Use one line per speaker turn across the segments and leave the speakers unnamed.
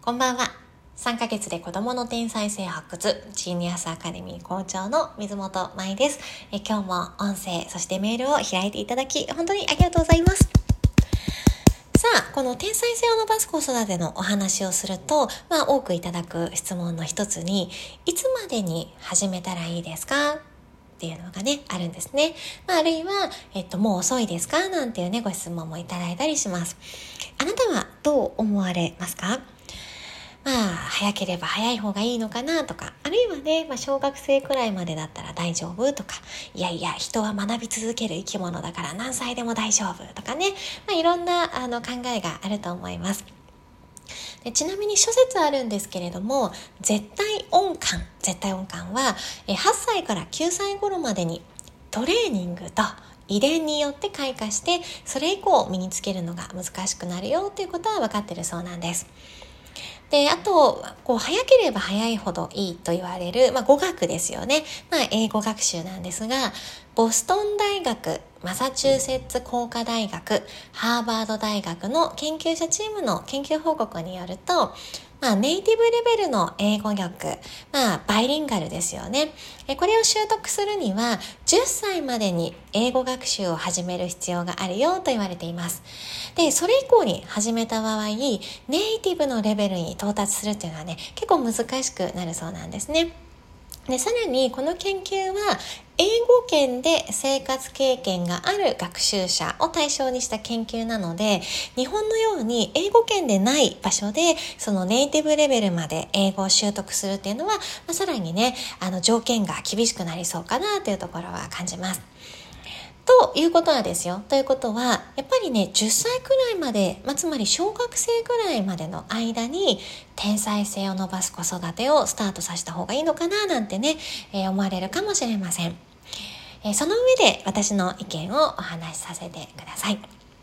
こんばんは。3ヶ月で子供の天才性発掘ジーニアスアカデミー校長の水本舞です。今日も音声そしてメールを開いていただき本当にありがとうございます。さあ、この天才性を伸ばす子育てのお話をすると、多くいただく質問の一つに、いつまでに始めたらいいですかっていうのがね、あるんですね。あるいは、もう遅いですかなんていうね、ご質問もいただいたりします。あなたはどう思われますか？早ければ早い方がいいのかなとか、あるいはね、小学生くらいまでだったら大丈夫とか、いやいや、人は学び続ける生き物だから何歳でも大丈夫とかね、いろんな考えがあると思います。で、ちなみに諸説あるんですけれども、絶対音感は8歳から9歳頃までにトレーニングと遺伝によって開花して、それ以降身につけるのが難しくなるよということは分かっているそうなんです。で、あと、早ければ早いほどいいと言われる、語学ですよね。英語学習なんですが、ボストン大学、マサチューセッツ工科大学、ハーバード大学の研究者チームの研究報告によると、ネイティブレベルの英語力、バイリンガルですよね。これを習得するには、10歳までに英語学習を始める必要があるよと言われています。で、それ以降に始めた場合、ネイティブのレベルに到達するっていうのはね、結構難しくなるそうなんですね。で、さらにこの研究は英語圏で生活経験がある学習者を対象にした研究なので、日本のように英語圏でない場所でそのネイティブレベルまで英語を習得するっていうのは、さらにね、条件が厳しくなりそうかなというところは感じます。ということはですよ。ということは、やっぱりね、10歳くらいまで、つまり小学生くらいまでの間に、天才性を伸ばす子育てをスタートさせた方がいいのかな、なんてね、思われるかもしれません。その上で私の意見をお話しさせてください。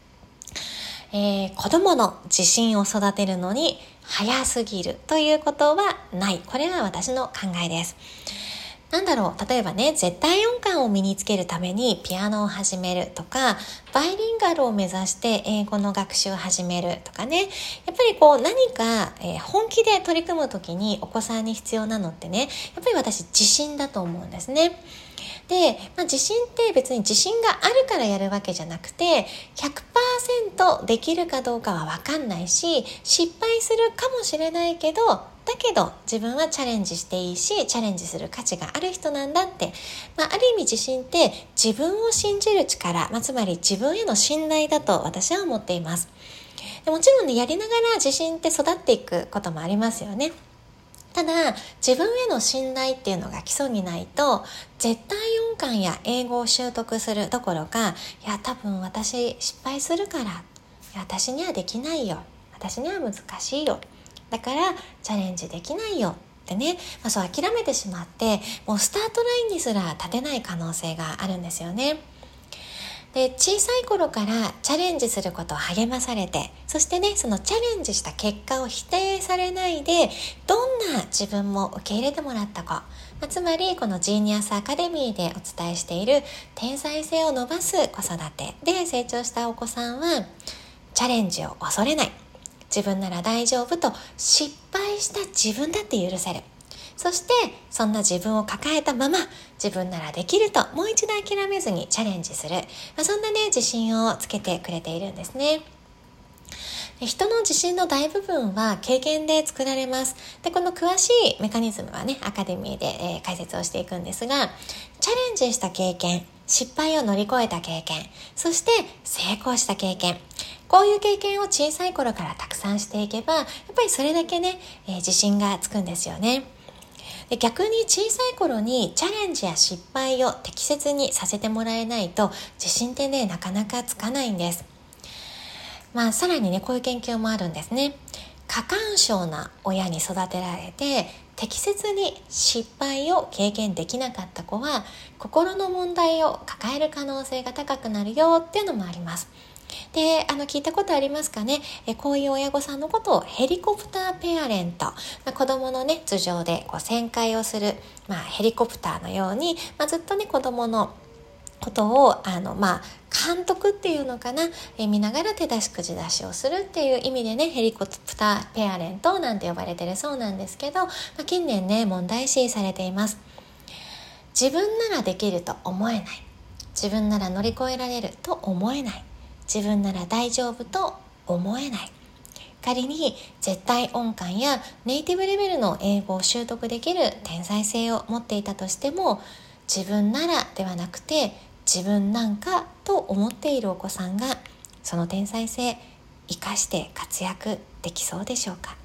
子供の自信を育てるのに早すぎるということはない。これは私の考えです。例えばね、絶対音感を身につけるためにピアノを始めるとか、バイリンガルを目指して英語の学習を始めるとかね、やっぱり何か、本気で取り組むときにお子さんに必要なのってね、やっぱり私自信だと思うんですね。で、自信って別に自信があるからやるわけじゃなくて、100% できるかどうかは分かんないし、失敗するかもしれないけど、だけど自分はチャレンジしていいし、チャレンジする価値がある人なんだって、ある意味自信って自分を信じる力、つまり自分への信頼だと私は思っています。でもちろんね、やりながら自信って育っていくこともありますよね。ただ、自分への信頼っていうのが基礎にないと、絶対音感や英語を習得するどころか、多分私失敗するから、私にはできないよ、私には難しいよ、だからチャレンジできないよってね、そう諦めてしまって、もうスタートラインにすら立てない可能性があるんですよね。で、小さい頃からチャレンジすることを励まされて、そしてね、そのチャレンジした結果を否定されないで、どんな自分も受け入れてもらった子、つまりこのジーニアスアカデミーでお伝えしている天才性を伸ばす子育てで成長したお子さんは、チャレンジを恐れない、自分なら大丈夫と失敗した自分だって許せる、そしてそんな自分を抱えたまま、自分ならできるともう一度諦めずにチャレンジする、そんなね、自信をつけてくれているんですね。人の自信の大部分は経験で作られます。で、この詳しいメカニズムはね、アカデミーで、解説をしていくんですが、チャレンジした経験、失敗を乗り越えた経験、そして成功した経験、こういう経験を小さい頃からたくさんしていけば、やっぱりそれだけね、自信がつくんですよね。で、逆に小さい頃にチャレンジや失敗を適切にさせてもらえないと、自信ってね、なかなかつかないんです。さらにね、こういう研究もあるんですね。過干渉な親に育てられて、適切に失敗を経験できなかった子は、心の問題を抱える可能性が高くなるよっていうのもあります。で、聞いたことありますかね。こういう親御さんのことをヘリコプターペアレント、子供のね、頭上で旋回をする、ヘリコプターのように、ずっとね、子供のことを監督っていうのかな、見ながら手出し口出しをするっていう意味でね、ヘリコプターペアレントなんて呼ばれてるそうなんですけど、近年ね問題視されています。自分ならできると思えない、自分なら乗り越えられると思えない、自分なら大丈夫と思えない。仮に絶対音感やネイティブレベルの英語を習得できる天才性を持っていたとしても、自分ならではなくて自分なんかと思っているお子さんがその天才性生かして活躍できそうでしょうか。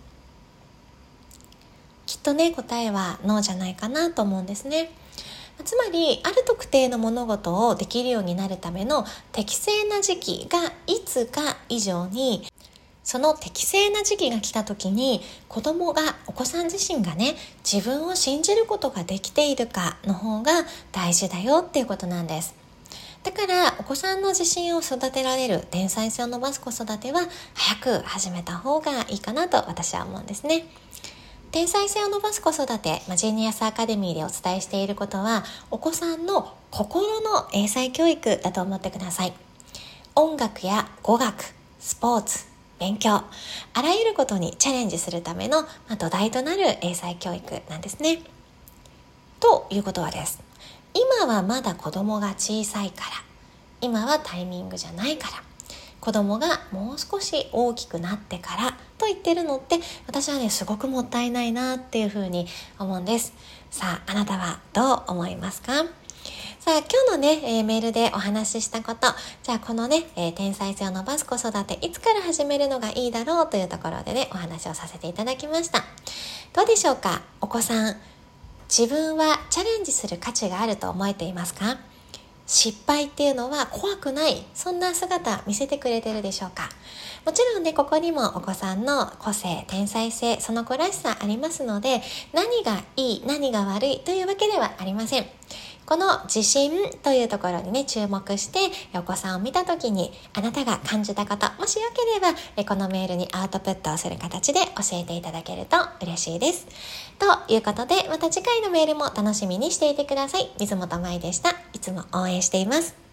きっとね、答えはノーじゃないかなと思うんですね。つまりある特定の物事をできるようになるための適正な時期がいつか以上に、その適正な時期が来た時にお子さん自身がね、自分を信じることができているかの方が大事だよっていうことなんです。だからお子さんの自信を育てられる天才性を伸ばす子育ては早く始めた方がいいかなと私は思うんですね。天才性を伸ばす子育て、ジェニアスアカデミーでお伝えしていることは、お子さんの心の英才教育だと思ってください。音楽や語学、スポーツ、勉強、あらゆることにチャレンジするための土台となる英才教育なんですね。ということはです。今はまだ子供が小さいから、今はタイミングじゃないから、子供がもう少し大きくなってからと言ってるのって、私はねすごくもったいないなっていうふうに思うんです。さあ、あなたはどう思いますか？さあ、今日のね、メールでお話ししたこと、じゃあこのね、天才性を伸ばす子育ていつから始めるのがいいだろうというところでね、お話をさせていただきました。どうでしょうか？お子さん、自分はチャレンジする価値があると思えていますか？失敗っていうのは怖くない、そんな姿見せてくれてるでしょうか？もちろんね、ここにもお子さんの個性、天才性、その子らしさありますので、何がいい、何が悪いというわけではありません。この自信というところにね、注目してお子さんを見たときにあなたが感じたこと、もしよければこのメールにアウトプットをする形で教えていただけると嬉しいです。ということで、また次回のメールも楽しみにしていてください。水本舞でした。いつも応援しています。